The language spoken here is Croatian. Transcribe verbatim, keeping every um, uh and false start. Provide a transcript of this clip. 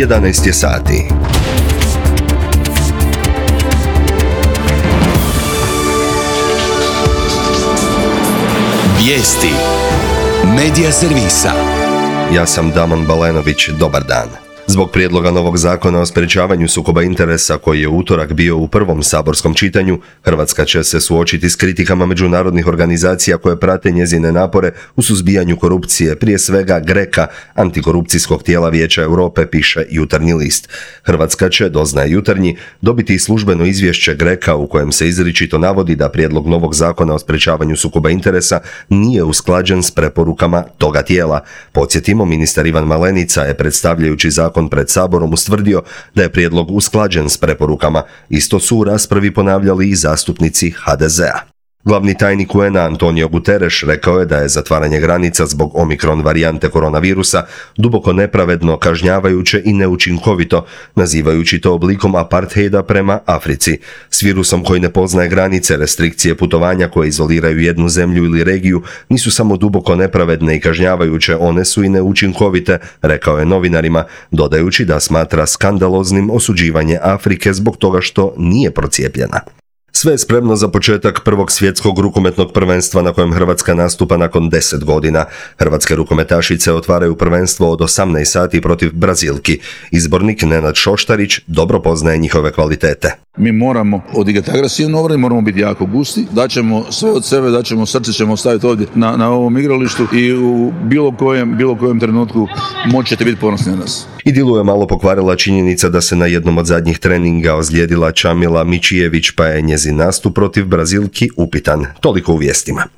jedanaest je sati. Vijesti Medija servisa. Ja sam Damon Balenović, dobar dan. Zbog prijedloga novog zakona o sprječavanju sukoba interesa koji je u utorak bio u prvom saborskom čitanju, Hrvatska će se suočiti s kritikama međunarodnih organizacija koje prate njezine napore u suzbijanju korupcije, prije svega GRECO-a, antikorupcijskog tijela Vijeća Europe, piše Jutarnji list. Hrvatska će, doznaje Jutarnji, dobiti službeno izvješće GRECO-a u kojem se izričito navodi da prijedlog novog zakona o sprječavanju sukoba interesa nije usklađen s preporukama toga tijela. Podsjetimo, ministar Ivan Malenica je, predstavljajući zakon pred Saborom, ustvrdio da je prijedlog usklađen s preporukama. Isto su u raspravi ponavljali i zastupnici ha de zea. Glavni tajnik u en a Antonio Guterres rekao je da je zatvaranje granica zbog omikron varijante koronavirusa duboko nepravedno, kažnjavajuće i neučinkovito, nazivajući to oblikom apartheida prema Africi. S virusom koji ne poznaje granice, restrikcije putovanja koje izoliraju jednu zemlju ili regiju nisu samo duboko nepravedne i kažnjavajuće, one su i neučinkovite, rekao je novinarima, dodajući da smatra skandaloznim osuđivanje Afrike zbog toga što nije procijepljena. Sve je spremno za početak prvog svjetskog rukometnog prvenstva na kojem Hrvatska nastupa nakon deset godina. Hrvatske rukometašice otvaraju prvenstvo od osamnaest sati protiv Brazilki. Izbornik Nenad Šoštarić dobro poznaje njihove kvalitete. Mi moramo odigrati agresivno obranu, moramo biti jako gusti, daćemo sve od sebe, daćemo srce, ćemo staviti ovdje na, na ovom igralištu i u bilo kojem, bilo kojem trenutku moći ćete biti ponosni na nas. Idilu je malo pokvarila činjenica da se na jednom od zadnjih treninga ozlijedila Čamila Mičijević, pa je njezin nastup protiv Brazilki upitan. Toliko u vijestima.